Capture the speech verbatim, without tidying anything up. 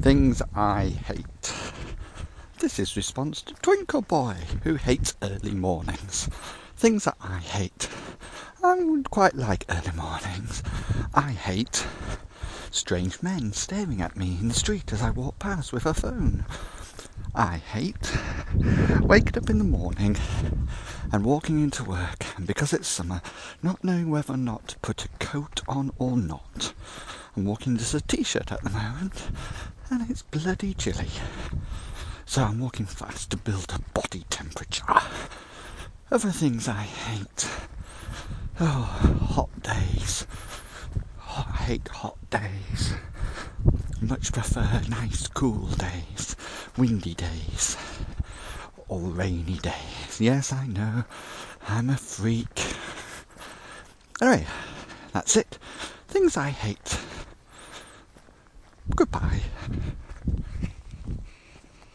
Things I hate. This is response to Twinkle Boy, who hates early mornings. Things that I hate. I would quite like early mornings. I hate strange men staring at me in the street as I walk past with a phone. I hate waking up in the morning and walking into work, and because it's summer, not knowing whether or not to put a coat on or not. I'm walking just a t-shirt at the moment, and it's bloody chilly. So I'm walking fast to build a body temperature. Other things I hate. Oh, hot days. Oh, I hate hot days. Much prefer nice cool days, windy days, or rainy days. Yes, I know, I'm a freak. Anyway, that's it. Things I hate. Goodbye.